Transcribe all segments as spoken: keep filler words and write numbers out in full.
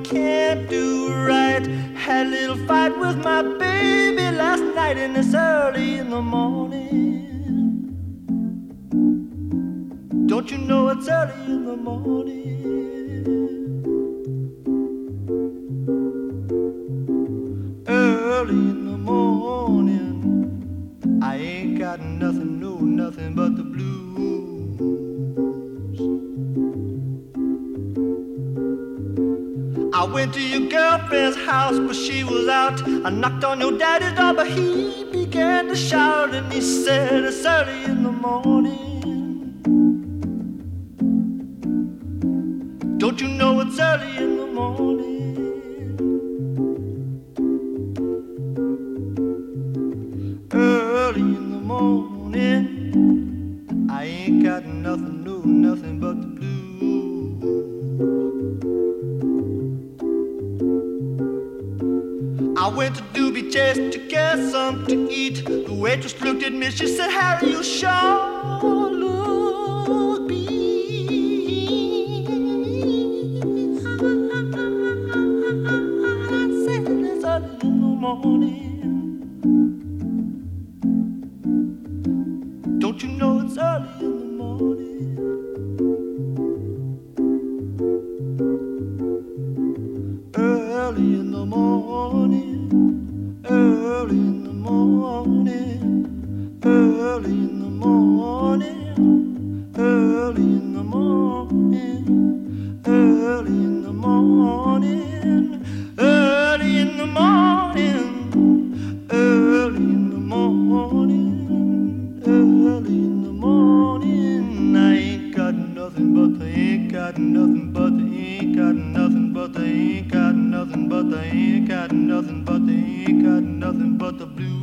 can't do right. Had a little fight with my baby last night, and it's early in the morning. Don't you know it's early in the morning? Early in the morning, I ain't got nothing, no nothing but the blues. I went to your girlfriend's house, but she was out. I knocked on your daddy's door, but he began to shout, and he said it's early in the morning. Don't you know it's early in the morning? Early in the morning, I ain't got nothing, no nothing but the blues. I went to Doobie Chase to get something to eat. The waitress looked at me, she said, Harry, you sure look beat. I said it's early in the morning. Don't you know it's early in the morning? Early in the morning, early in the morning, early in the morning, early in the morning, early in the morning, early in the morning, early in the morning, early in the morning. I ain't got nothing but I ain't got nothing but I ain't got nothing but I ain't got nothing but I ain't got nothing but I ain't got nothing but the blues.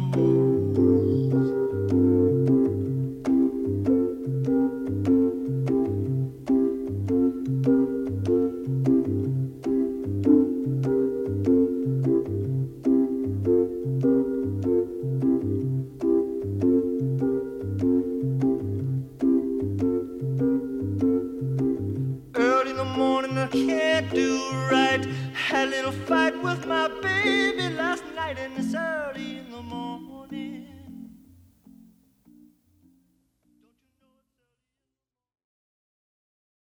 Early in the morning, I can't do right. Had a little fight with my baby last night, and it's early in the morning.